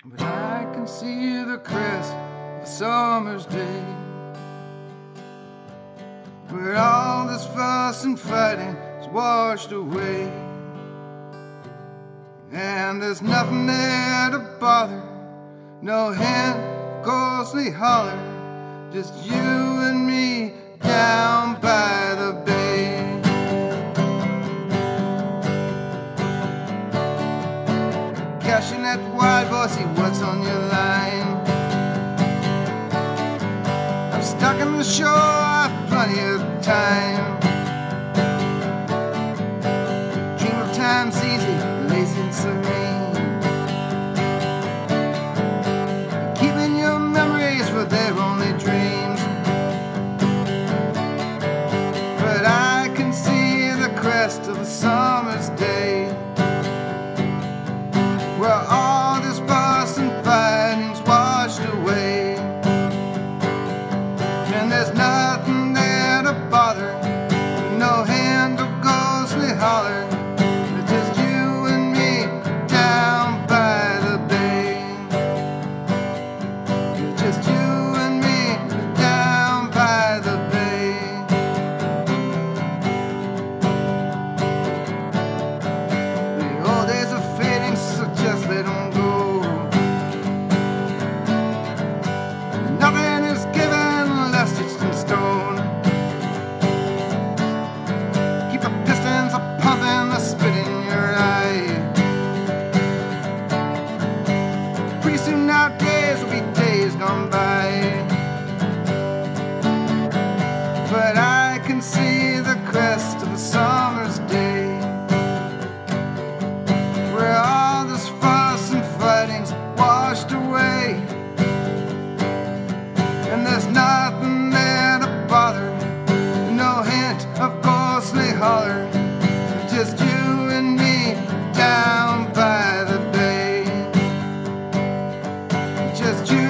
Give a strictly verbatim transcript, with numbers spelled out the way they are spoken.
But I can see the crest of a summer's day, where all this fuss and fighting is washed away, and there's nothing there to bother, no hint of ghostly holler, just you and me down by the bay. Cashing at the wide boy, see what's on your line. I'm stuck in the shore, I've plenty of time. Dream of times easy, lazy and serene, keeping your memories for their only dreams. But I can see the crest of a summer's day, where all this fuss and fighting's washed away, and there's nothing there to bother, no hand of ghostly holler, it's just you and me down by the bay. It's just you and me down by the bay. The old days are fading, so just let them go. Nothing is given less stitched in stone. Keep the pistons a pumping, the spit in your eye. Pretty soon nowadays will be days gone by. But I can see the crest of a summer's day, where all this fuss and fighting's washed away, and there's nothing there to bother, no hint of ghostly holler, just you and me down by the bay. Just you